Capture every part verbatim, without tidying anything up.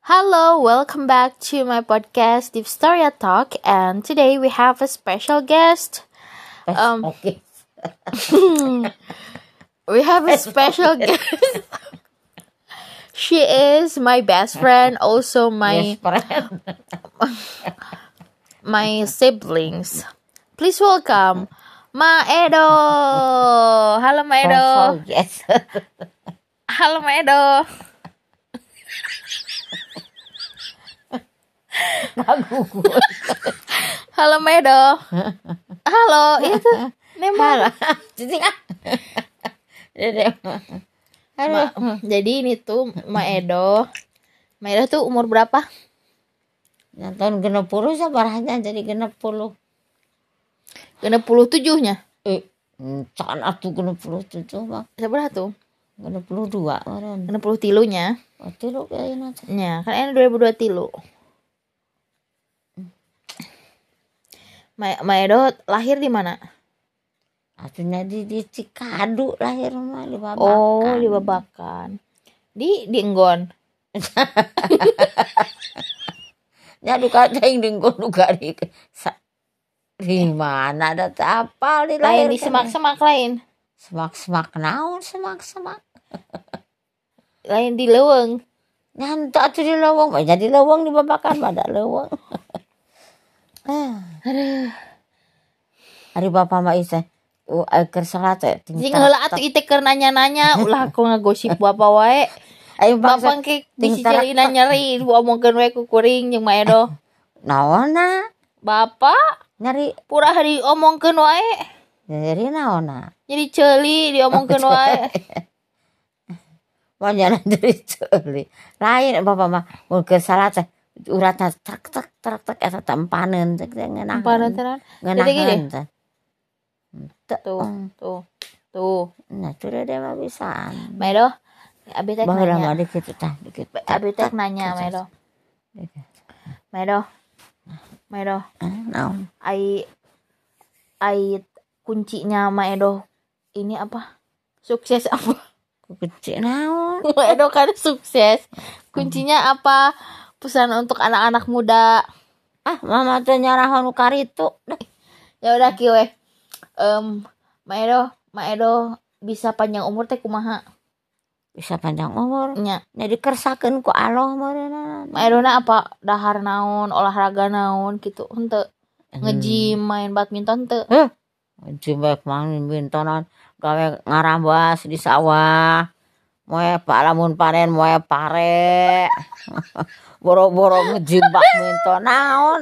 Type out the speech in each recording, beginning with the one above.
Hello, welcome back to my podcast Deep Story Talk, and today we have a special guest. Um, Okay. we have a special guest. She is my best friend, also my Yes, friend. my siblings. Please welcome Ma Edo. Halo Ma Edo. Oh, yes. Halo Ma Edo. Bagus. Halo Ma Edo. Halo, itu Nema. Jadi ah. Jadi. Ma, jadi ini tuh Ma Edo. Ma Edo tuh umur berapa? Yang tahun genep puluh sabaranya jadi genep puluh. Genep puluh tujuhnya. Eh, can atuh genep puluh tujuh mah. Seberapa tuh? Genep puluh dua meureun. Genep puluh tilunya. Oh, tilu kayaknya. Ya, kan ini dua ribu dua tilu. Ma, Ma Edo lahir di mana? Atunya di di Cikadu lahir mah di Babakan. Oh, di Babakan. Di di Enggon. Ya duka teh dinggon duka di sa- di mana ada apa di Lain lahir di kan? semak-semak lain. Semak-semak naon semak-semak. Lain di Leuweung. Nyanta tuh di leweng, banyak di leweng di Babakan pada leweng. Aduh. Hari bapak mak isa, uh, keur salat teh. Sing heula atuh ieu teh keur nanya-nanya, ulah aku ngagosip bapak wae. Ayo bangsa Bapak ke bisi jelina nyeri, omongkeun wae ku kuring jeung Ma Edo. naonna Bapak nyari pura hari omongkeun wae. nyari naonna. Jadi ceuli diomongkeun wae. Banyak dari ceuli. Lain bapak mah mun keur salat teh uratna trek trek trek trek eta teh empaneun teh ngeunaheun. Empaneun teh. Ngeunaheun teh. Tuh, tuh, tuh. Nah, tuh dia mah bisa. Ma Edo, abi teh Baheula nanya. mah dikit tah, dikit. Abi teh nanya Ma Edo. Ma Edo. Ma Edo, Naon? ai ai kuncinya Ma Edo ini apa? Sukses apa? Kecil naon? Ma Edo kan sukses. Kuncinya apa? Pesan untuk anak-anak muda. Ah, mama teh nyarahon nu karitu. Ya udah kieu we. Em, Ma Edo, Ma Edo bisa panjang umur teh kumaha? Bisa panjang umur. Nya, Nya dikersakeun ku Allah meureunna. Ma Edo na apa? Dahar naon, olahraga naon gitu. Henteu. Nge-gym, main badminton teu. Heh. Jimbek main bintonan gawe ngarambas di sawah. Moe palamun panen moe pare. Boro-boro ngejimbak binton naon.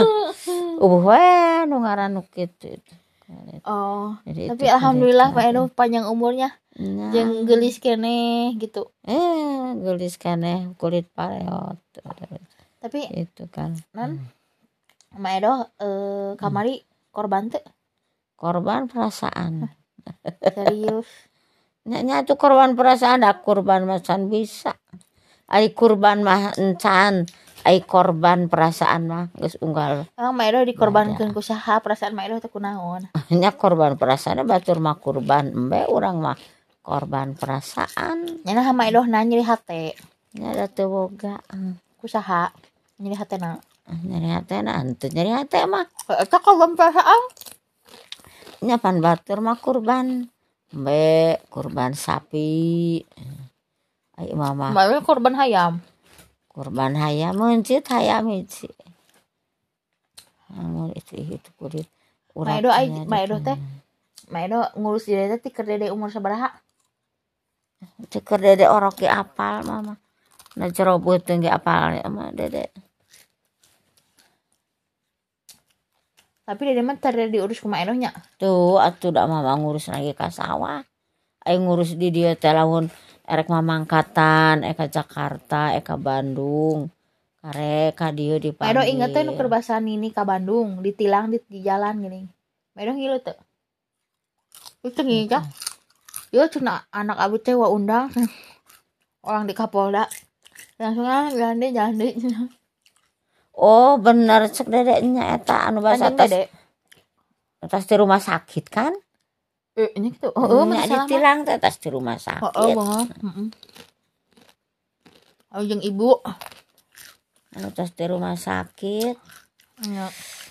Uh we nu ngaran nu kitu. Oh, Jadi tapi itu alhamdulillah Ma kulit. Edo panjang umurnya. Nah. Jeung geulis keneh gitu. Eh, gelis keneh kulit pareot. Tapi Itu kan. nan Ma Edo eh kamari korban teu? Korban perasaan. Serius. Nya tuh korban perasaan dak kurban macan bisa. Ai kurban mah encan, ai korban perasaan mah geus unggal. Emang Ma Edo dikorbankeun ku saha? Perasaan Ma Edo teh kunaon? Nya korban perasaan batur mah kurban embe urang mah korban perasaan. Nya Ma Edo na nyeri hate. Nya da teu boga. Ku saha? Nyeri hatena. Nyeri hatena henteu nyeri hate mah. Eta korban perasaan. Nya pan batur mah kurban embe kurban sapi. Ai mama Ma Edo korban hayam. kurban hayam mencit hayam hiji. Amun itu itu kulit. Ma Edo ai Ma Edo teh Ma Edo ngurus diri teh ti keur dede umur sabaraha? Ceker dede orok ge apal mama. Na jero beuteung ge apal mah dede. Tapi dede mah teu diurus ku Ma Edo nya. Tuh atuh da mama ngurus lagi ka sawah. Ai ngurus di dieu teh lamun erek mamangkatan eka Jakarta eka Bandung. Karek ka dieu Ma dipanggil. Edo inget teh nu keur basa Nini ka Bandung, ditilang di, di jalan gini. Ma Edo ngilu teu? Itu ngijak. Yo cenah anak abi teh wa undang. Orang di Kapolda. Langsung ah jalan deh jalan deh. Oh bener cek dede nya eta anu basa Kanjeng tas dede. tas di rumah sakit kan? Eh ini gitu. Oh, oh Nya masalah mah. ditilang teh tas di rumah Oh, oh sakit. banget. Heeh. Oh jeung ibu. anu tos di rumah sakit. Nya.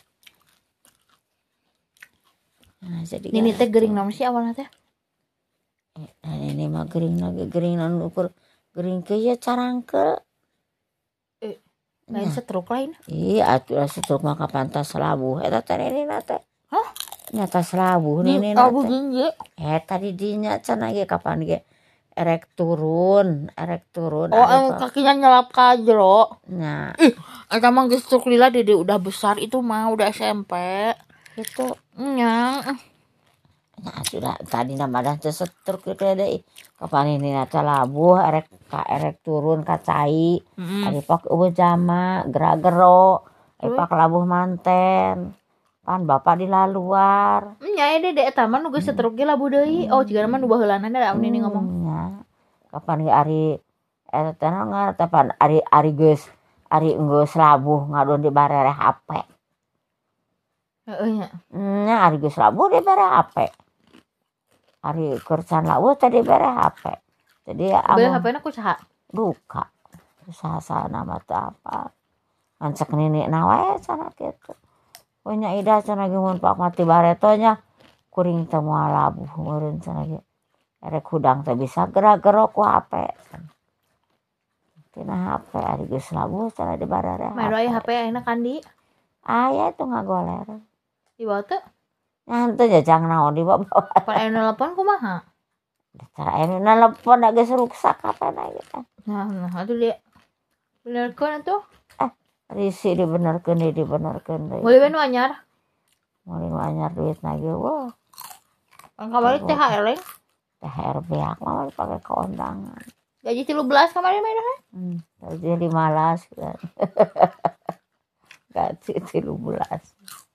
Nah, jadi Nini teh gering naon sih awalna teh? Nah, ini mah gering lagi gering nan ukur gering ke ya carangkel. Eh, lain stroke lain. Iya, atuh stroke mah kapan tas labuh eta teh ini teh. Hah? Nya tas labuh nini Abu teh. ginje. Eh tadi dinya cenah ge kapan ge erek turun, erek turun. Oh, anu kakinya nyelap ka jero. Nah, ih, eta mah geus stroke lila Dede udah besar itu mah udah S M P. Itu Nya. nah sudah tadi nama dah setruk kita deh kapan ini nata labuh erek ka erek turun ka cai Mm-hmm. ari pak eueuh jama gera-gero ari pak labuh manten pan bapak di laluar Nya Dede eta mah nu geus stroke ge labuh deui. Oh jiga mah nu baheulana da amun ini ngomong. nya kapan ge ari eta teh ngarep pan ari ari geus ari geus labuh ngadon di barere H P. Heeh nya. Nya ari geus labuh di barere H P. Ari kerjaan labuh tadi bere H P. Jadi bere H P-na kusaha? Duka. Kusaha nama teh apa? Ancek nini na wae cenah kitu. Punya ida cenah ge mun pak mati baretonya kuring teh moal labuh meureun cenah ge. Erek hudang teh bisa gerak-gerok ku H P. Tina H P ari geus labuh cenah di barere H P. Main aya H P ayeuna kandi. Aya itu ngagoler. Di bawah teh Nyantai jajang naon di bawah. pan aya nelpon kumaha? Cara anu nelpon da geus ruksak kapena gitu. Nah, nah atuh dia benerkeun atuh. Eh, risi dibenerkeun deui dibenerkeun deui. Boleh we nu anyar. Mulai nu anyar duitna ge wah. Kan kamari T H R lain. T H R beak mah dipake ke undangan. Gaji tilu belas kamari mah dah. Hmm, jadi malas kan. Gaji tilu belas.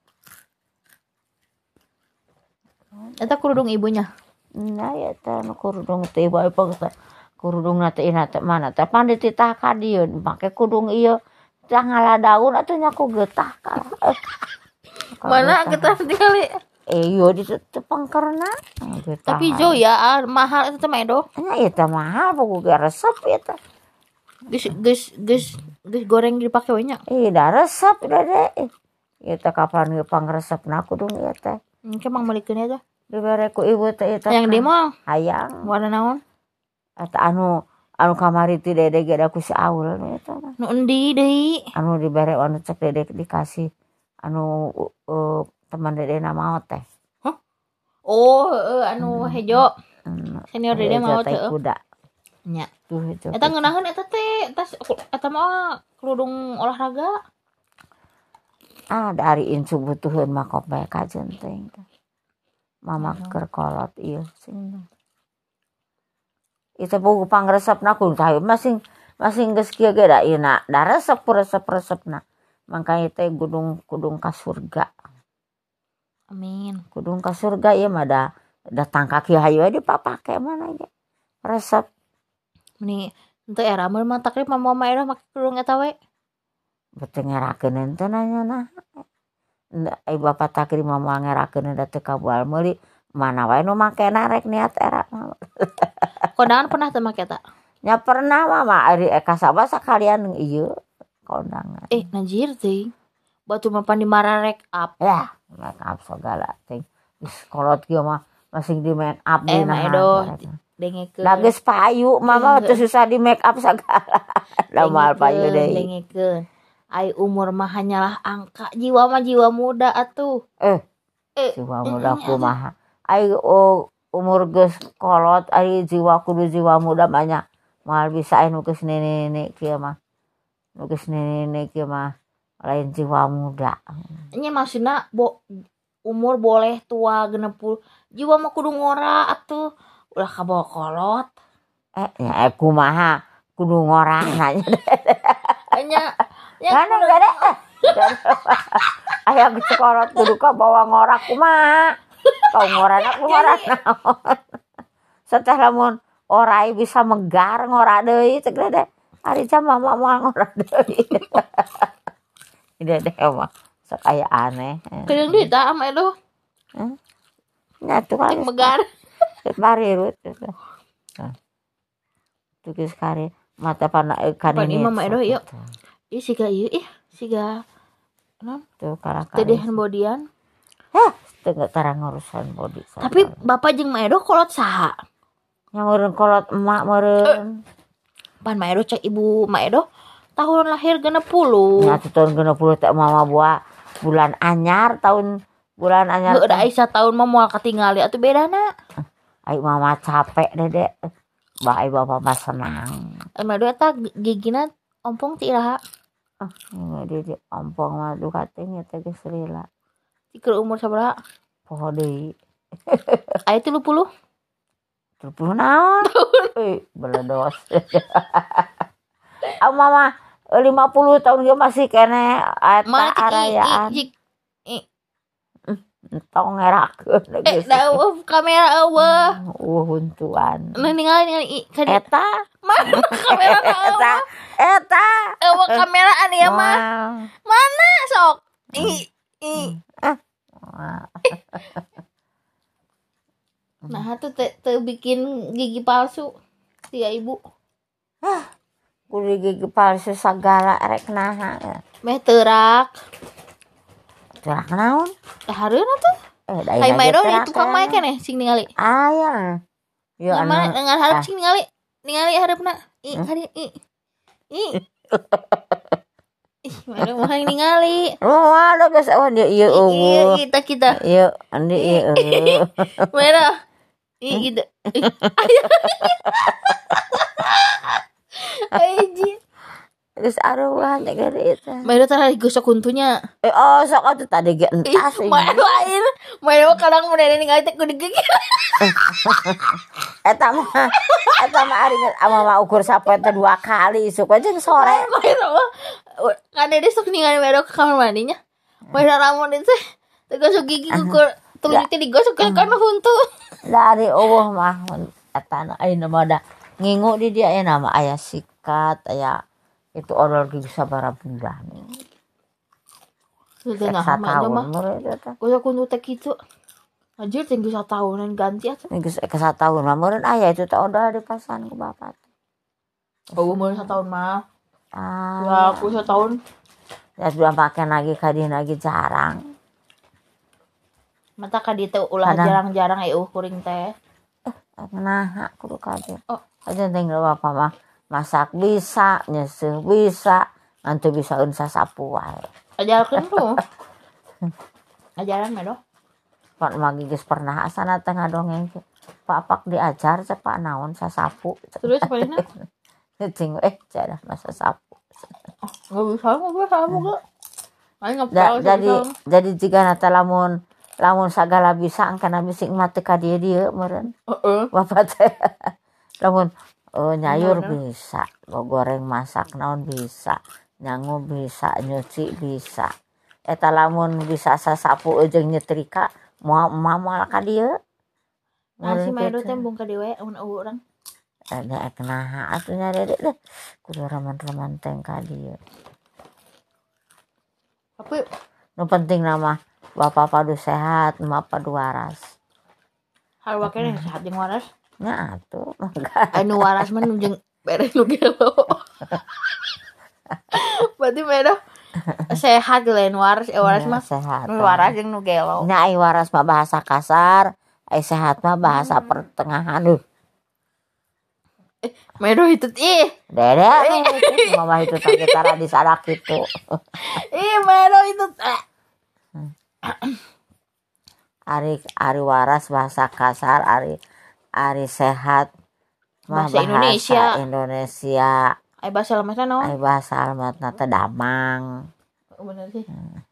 Eta kerudung ibunya. Nah ya teh nu kerudung teh ibu apa teh kerudung teh ina teh mana teh pan dititah ka dieu make kerudung ieu tah ngaladaun atuh nya ku getah ka. Mana getah sekali. Eh yo di pangkerna. Tapi jo ya ah, mahal eta mah edo. Nya ieu teh mahal pokok ge resep ieu teh. Geus geus geus geus goreng dipake we nya. Eh da resep da deh. Ieu teh kapan ge pangresepna kudung ieu teh. Engke mang malikeun eta. Dibere ku ibu teh eta. Yang di mall. Hayang. Warna naon? Eta anu anu kamari ti Dede ge da ku si Aul eta mah. Nu endi deui? Anu dibere anu cek Dede dikasih anu uh, teman Dede na maot teh. Hah? Oh, heeh anu hejo. Hmm. Senior Dede maot teh. Kuda. Nya. Tuh itu. Eta ngeunaheun eta teh tas eta mah kerudung olahraga. Ah dari incu butuheun mah kope ka jenteng teh. Mama keur kolot ieu sing. Itu buku pangresepna ku tah masing masing geus kieu ge da ieu na da resep resep-resepna. Mangka teh gudung kudung ka surga. Amin. Kudung ka surga ieu mah da datang ka kieu hayu dipapake mana ge. Resep Meni teu era mah takrib mama era make kerudung eta we. Bete ngerakeun ente nanya nah. Ai bapak takrib mama ngerakeun da teu kabual meuli mana wae nu makena rek niat era. Kondangan pernah teu make eta? Nya pernah mama ari eka sabab sakalian ieu kondangan. Eh najir teh. Batu mah pan di mararek up. Ya, make up segala teh. Geus kolot kieu mah masing di make up Eh dina. mah edo dengekeun. Da geus payu mama teu susah di make up segala. Da moal payu deui. Dengekeun. Ai umur mah hanyalah angka, jiwa mah jiwa muda atuh. Eh, eh jiwa muda kumaha. Ai oh, umur geus kolot, ai jiwa kudu jiwa muda banyak. Moal bisa anu geus nene-nene kieu mah. Nu geus nene-nene kieu mah lain jiwa muda. Nya maksudna bo, umur boleh tua genep puluh, jiwa mah kudu ngora atuh. Ulah kabawa kolot. Eh, ya kumaha kudu ngora nanya. Nya Kan gede. Aya geus kolot kudu kabawa ngora kumaha. Kau ngorana ngora naon. Sateh lamun orai bisa megar ngora deui cek Dede. Ari jam mama moal ngora deui. Dede mah sok aya aneh. Kedeung deui tah am edo. Heeh. Nya tuh kan megar. Barirut. Nah. Tuh geus kari mata pana kan ini mama edo ieu. ih siga ieu ih siga non tuh karakter tedehan bodian. heh teu tarang urusan body Tapi bapak jeung Maedo kolot saha? nya meureun kolot emak meureun Pan Maedo cek ibu Maedo tahun lahir genep puluh. nya tahun genep puluh teh mama buah bulan anyar tahun bulan anyar Heuh da Aisyah tahun mah moal katingali atuh bedana. Ai mama capek Dede bah ai bapak mah senang Maedo eta gigina ompong ti iraha. ah di di ompong mah duka teh nya teh geus lila Ti keur umur sabaraha? poho deui Aya tilu puluh. tilu puluh naon euy beledos ah mama lima puluh tahun ge masih kene eta arayaan tong ngerakeun eh da kamera eueuh uh huntuan nah ningali ningali ka eta mah kamera eta eta eueuh kameraan ieu mah mana sok i i nah atuh teh teu bikin gigi palsu tia ibu kudu gigi palsu sagala rek naha meh teurak teurak naon hareuna tuh eh Hai Maedo di tukang mae keneh sing ningali aya ya anu dengan hareup sing ningali ningali hareupna i kadi i i ih Maedo mah ningali oh ada geus awan dia ieu eueuh kita kita ieu andi ieu eueuh Maedo i gitu Aji geus aruan teh geudeut teh Maedo teh digosok huntunya eh oh sok atuh tadi ge entas Maedo lain Maedo kadang munene ningali teh kudu gigi eta mah eta mah ari ama mah ukur sapoe teh dua kali isuk jeung sore Maedo mah kan dia sok ningali Maedo ke kamar mandinya Maedo lamun itu teh gosok gigi ukur tulutnya digosok ke kana huntu dari eueuh mah eta ayeuna mah da ngingu di dia aya nama aya sikat aya itu odol gigi sabaraha bulan sudah nah Maedo mah gosok huntu teh kitu anjir teh geus satahunan ganti atuh geus ke satahun mah meureun aya itu teh odol dipasan ku bapak oh meureun satahun mah ah ya aku setahun ya sudah pakai lagi kadin lagi jarang mata ka dieu teh ulah jarang-jarang eueuh kuring teh nah kudu kaget oh aja tinggal bapak mah masak bisa nyeuseum bisa antu bisa unsa sapu wae ajarkeun tuh ajaran Maedo Pak magi geus pernah asana teh ngadongeng papak diajar cepak naon sasapu terus palingna cing eh cara masa sapu enggak bisa enggak bisa enggak aing da, jadi jadi jika nata lamun lamun sagala bisa angkana bisik mah teu ka dieu dieu meureun heeh bapak teh lamun oh, nyayur bisa goreng masak naon bisa nyangu bisa nyuci bisa eta lamun bisa sasapu jeung nyetrika moal moal ka dieu nah si Maedo teh bung ka dieu we mun eueuh urang ada kenaha atuh nya Dede deh kudu raman-raman teh ka dieu tapi nu penting nama bapak padu sehat emak padu waras harua keneh sehat jeung waras nya atuh anu waras mah nu jeung beres nu gelo berarti Maedo sehat lain waras eh waras mah sehat waras jeung nu gelo nya ai waras mah bahasa kasar ai sehat mah bahasa pertengahan duh eh Maedo hitut ih Dede mama itu tadi cara disadak itu ih Maedo hitut ari ari waras bahasa kasar ari ari sehat mah bahasa Indonesia Indonesia ai bahasa lemahna naon ai bahasa alamatna teh damang bener sih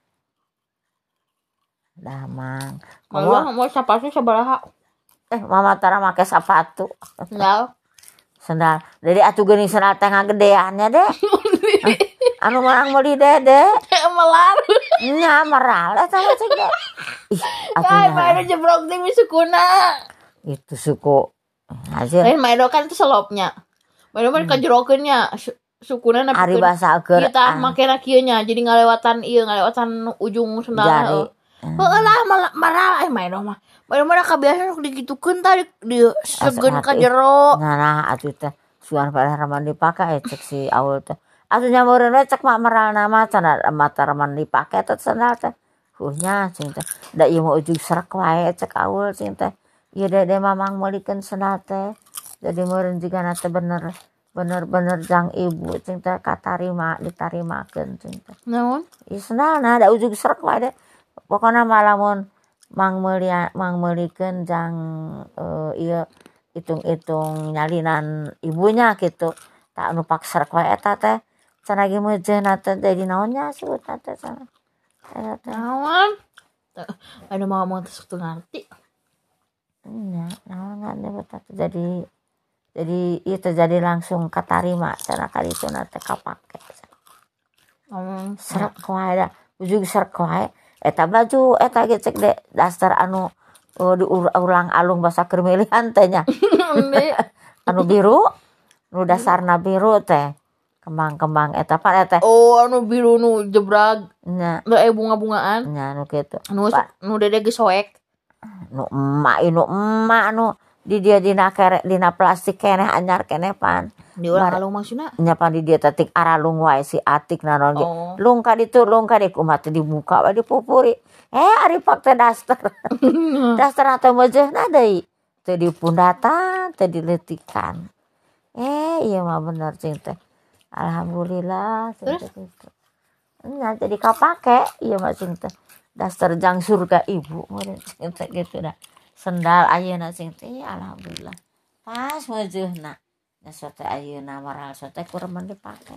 damang kalau mau sepatu sabaraha eh mama tara make sepatu enggak sendal jadi atuh geuning sendal teh ngagedeannya deh anu marang meuli Dede melar nya meral eta mah cek deh ih atuh Maedo jebrok teh misukuna itu suku hasil lain Maedo kan itu selopnya Maedo mah kajerokeun nya sukuna na ari bahasa keur kita makena kieu nya jadi ngalewatan ieu ngalewatan ujung sendal heueuh lah meral eh Maedo mah Maedo mah kabiasaan sok digitukeun tah di segeun ka jero nah atuh teh suan pada raman dipake cek si Aul teh atunya meureun we cek mak meral nama cenah matareman dipake teh sandal teh hunya cing teh da ieu mah ujug srek wae cek aul cing teh ieu dede mamang meulikeun sandal teh jadi meureun jigana teh bener bener-bener jang ibu cing teh katarima ditarimakeun cing teh naon ieu sandalna da ujug srek wae deh pokona mah lamun mang meuli mang meulikeun jang uh, ieu itung-itung nyalinan ibunya gitu tak anu paksrek wae eta teh cenah ge meujeunna teh jadi naonnya sebutna teh cenah eta teh naon anu mau ngomong teh sok ngarti nya naon nyebutna teh jadi jadi ieu teh jadi langsung katarima cenah ka dituna teh kapake ngomong srek wae da ujug srek wae eta baju eta ge cek de dasar anu uh, diulang alung basa keur milihan teh nya anu biru nu dasarna biru teh kembang-kembang eta pan eta oh anu biru nu jebrag nya nu aya bunga-bungaan nya nu kitu nu nu dede ge soek nu emak nu emak nu di dia dina kere dina plastik keneh anyar keneh pan diulang alung maksudna nya pan di dia tetik aralung wae si atik nanon ge oh. lung ka ditu lung ka di kumaha teh dibuka wae dipupuri eh ari pak teh daster daster atau meujeunna deui teu dipundatan teu diletikan eh iya mah bener cing teh alhamdulillah cing teh kitu nya jadi kapake ieu mah cing teh daster jang surga ibu meureun cing teh kitu dah sendal ayeuna cing teh alhamdulillah pas meujeunna nya sote ayeuna maral sote kuremen dipake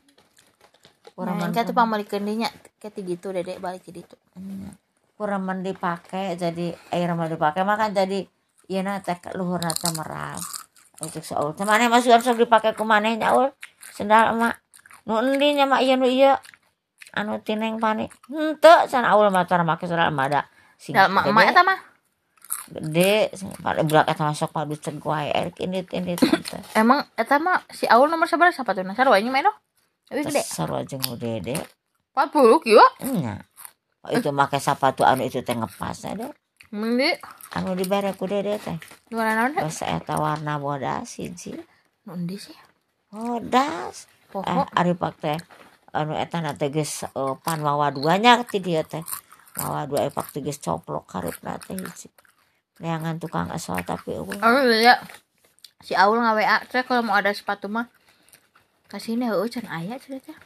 kuremen ka teh pamalikeun deui nya keti gitu dede balik ke ditu kuremen dipake jadi air mah dipake mah kan jadi ieuna teh luhurna teh meral untuk saul teh maneh mah sugan sok dipake ku maneh nya ul sendal emak nu endi nya mak ieu nu ieu anu tineng pani henteu cenah aul mah cara make sendal emak da sing emak eta mah gede pada budak eta masuk padu ceg wae er indit-indit teh emang eta mah si Aul nomor sabaraha sapatuna sarua nya mah tapi gede sarua jeung dede empat puluh kieu nya itu make sapatu anu itu teh ngepasna deh mending anu dibere ku dede teh warna naon teh terus eta warna bodas hiji nu endi sih bodas poho eh ari pak teh anu eta na teh geus uh, pan wawa duanya ti dieu teh wawa dua epak teh geus coplok karepna teh hiji neangan tukang asal tapi eueuh oh iya si Aul nga W A teh kalau mau ada sepatu mah kasih nih heueuh can aya cenah teh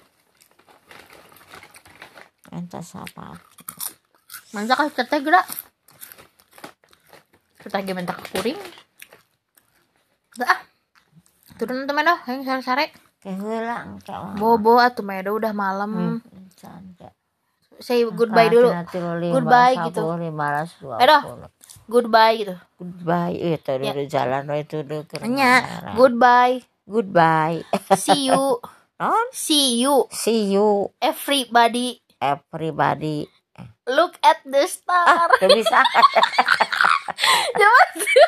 enta sapa mantap ka teteh geura teteh ge mentak kuring dah turun teman dah yang sare-sare ke heula engke bobo atuh medo udah malam cantik say goodbye dulu goodbye gitu edo goodbye gitu goodbye itu ya. Dari jalan itu deh nya goodbye goodbye see you non see you see you everybody everybody look at the star ah, bisa cepet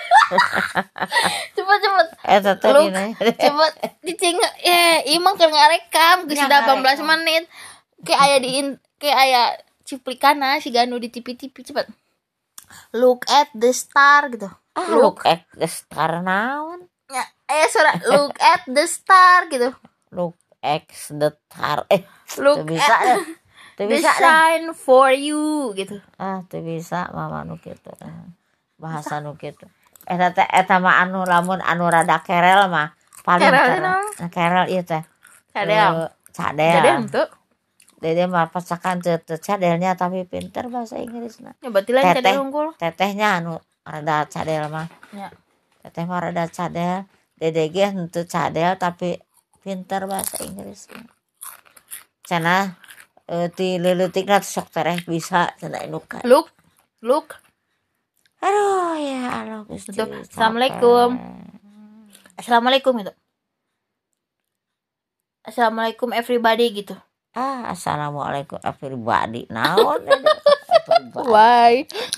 cepet cepet eta teh look cepet dicing eh imang keur ngarekam geus delapan belas menit kayak aya di kayak aya cuplikanna si Ganu di T V-T V cepet look at the star gitu ah, look, look at the star naon ya eh suara look at the star gitu look at the star eh look bisa at the bisa shine deh. For you gitu ah tuh bisa mama nu kitu bahasa nu kitu eta teh eta mah anu lamun anu rada kerel mah paling kerel kerel ieu teh cadel cadel cadel henteu dede mah pacakan teu cadelnya tapi pinter bahasa Inggrisna ya berarti lain cadel unggul tetehnya anu rada cadel mah ya teteh mah rada cadel dede ge henteu cadel tapi pinter bahasa Inggris cenah e, ti leuleukna sok tereh bisa cenah inuka look look aduh ya Allah Gusti Assalamualaikum Assalamualaikum gitu Assalamualaikum everybody gitu ah assalamualaikum everybody naon bye